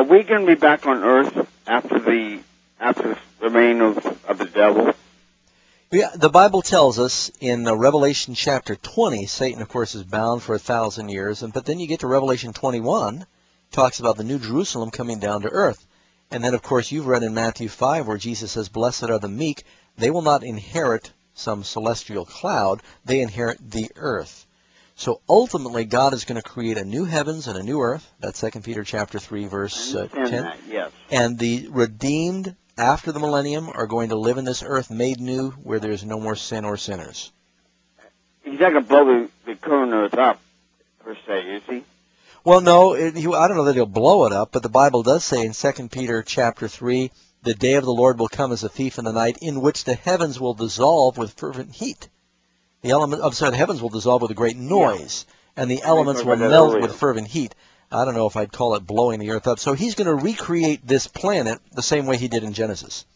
we going to be back on Earth after the reign of the devil? Yeah, the Bible tells us in Revelation chapter 20, Satan, of course, is bound for 1,000 years. But then you get to Revelation 21, talks about the New Jerusalem coming down to earth. And then, of course, you've read in Matthew 5 where Jesus says, "Blessed are the meek. They will not inherit some celestial cloud. They inherit the earth." So ultimately, God is going to create a new heavens and a new earth. That's 2 Peter chapter 3, verse 10. That, yes. And the redeemed after the millennium are going to live in this earth made new where there's no more sin or sinners. He's not going to blow the current earth up, per se, is he? Well, no, I don't know that he'll blow it up, but the Bible does say in 2 Peter chapter 3, "The day of the Lord will come as a thief in the night, in which the heavens will dissolve with fervent heat." The heavens will dissolve with a great noise, and the elements will melt with fervent heat. I don't know if I'd call it blowing the earth up. So he's going to recreate this planet the same way he did in Genesis.